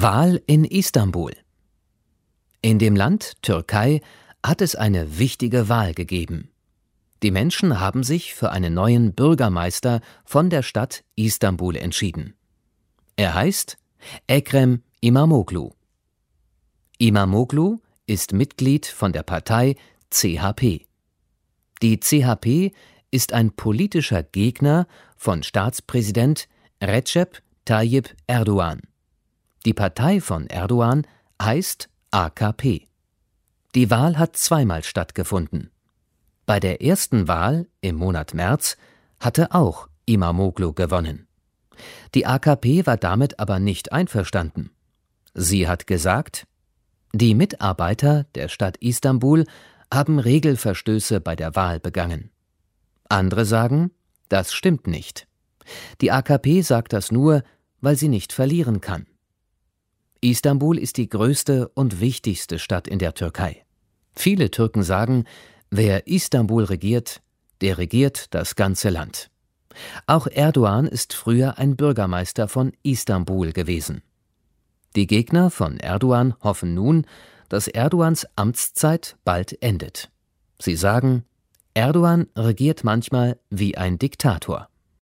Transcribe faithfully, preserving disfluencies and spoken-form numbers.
Wahl in Istanbul. In dem Land Türkei hat es eine wichtige Wahl gegeben. Die Menschen haben sich für einen neuen Bürgermeister von der Stadt Istanbul entschieden. Er heißt Ekrem İmamoğlu. İmamoğlu ist Mitglied von der Partei C H P. Die C H P ist ein politischer Gegner von Staatspräsident Recep Tayyip Erdoğan. Die Partei von Erdoğan heißt A K P. Die Wahl hat zweimal stattgefunden. Bei der ersten Wahl im Monat März hatte auch İmamoğlu gewonnen. Die A K P war damit aber nicht einverstanden. Sie hat gesagt, die Mitarbeiter der Stadt Istanbul haben Regelverstöße bei der Wahl begangen. Andere sagen, das stimmt nicht. Die A K P sagt das nur, weil sie nicht verlieren kann. Istanbul ist die größte und wichtigste Stadt in der Türkei. Viele Türken sagen, wer Istanbul regiert, der regiert das ganze Land. Auch Erdoğan ist früher ein Bürgermeister von Istanbul gewesen. Die Gegner von Erdoğan hoffen nun, dass Erdoğans Amtszeit bald endet. Sie sagen, Erdoğan regiert manchmal wie ein Diktator.